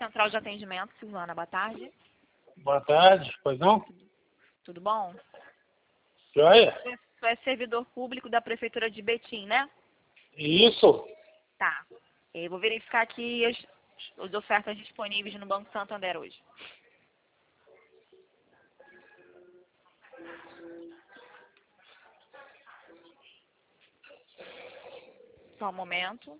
Central de Atendimento, Silvana, boa tarde. Boa tarde, pois não? Tudo bom? Joia? Você é servidor público da Prefeitura de Betim, né? Isso. Tá. Eu vou verificar aqui as ofertas disponíveis no Banco Santander hoje. Só um momento.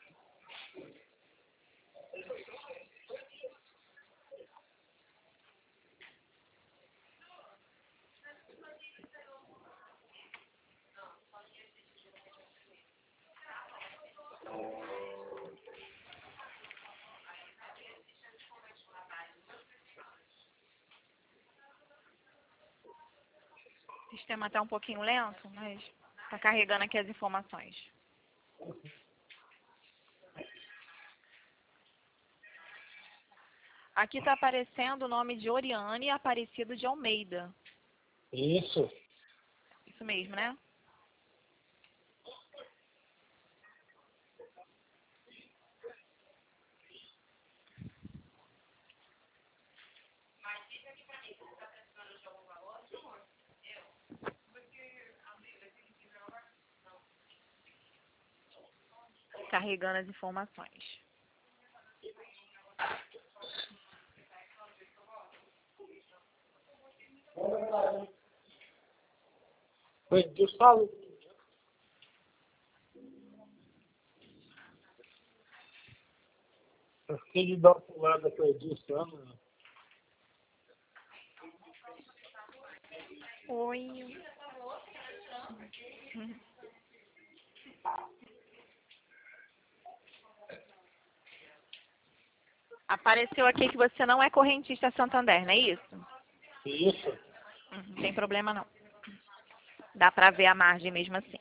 O sistema está um pouquinho lento, mas está carregando aqui as informações. Aqui está aparecendo o nome de Oriane Aparecido de Almeida. Isso. Isso mesmo, né? Carregando as informações. Pois Deus falou. Eu fiquei de dar uma pulada para Edilson, ano. Oi. Apareceu aqui que você não é correntista Santander, não é isso? Isso. Não tem problema não. Dá pra ver a margem mesmo assim.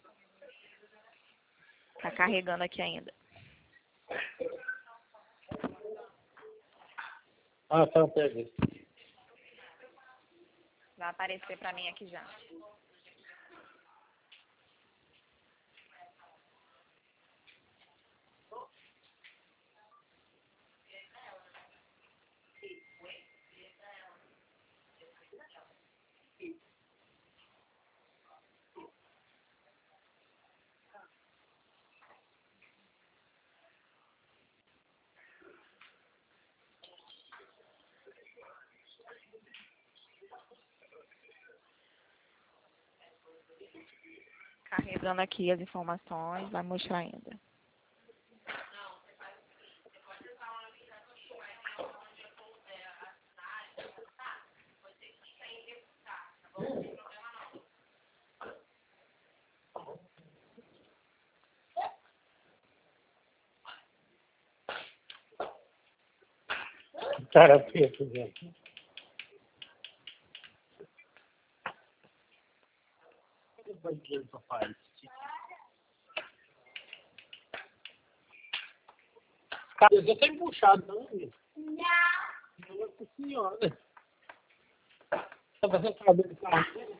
Tá carregando aqui ainda. Ah, tá, peguei. Vai aparecer pra mim aqui já. Carregando aqui as informações, vai mostrar ainda. Cara preto, gente. Que banqueiro, papai. Cara, eu já tô embuchado, não, amigo? Não. Nossa senhora. Tá fazendo cabelo de carro?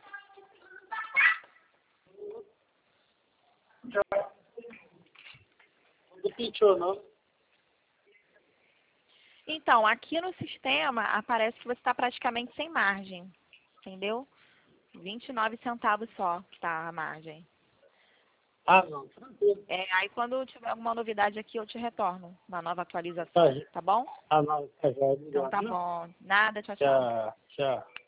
Não pintou, não. Então, aqui no sistema aparece que você está praticamente sem margem. Entendeu? 29 centavos só tá a margem. Ah, não, tranquilo. Aí quando tiver alguma novidade aqui, eu te retorno na nova atualização, Tá, tá bom? ah, não, tá já, Então obrigado. tá bom. Nada, tchau, tchau. Tchau, tchau.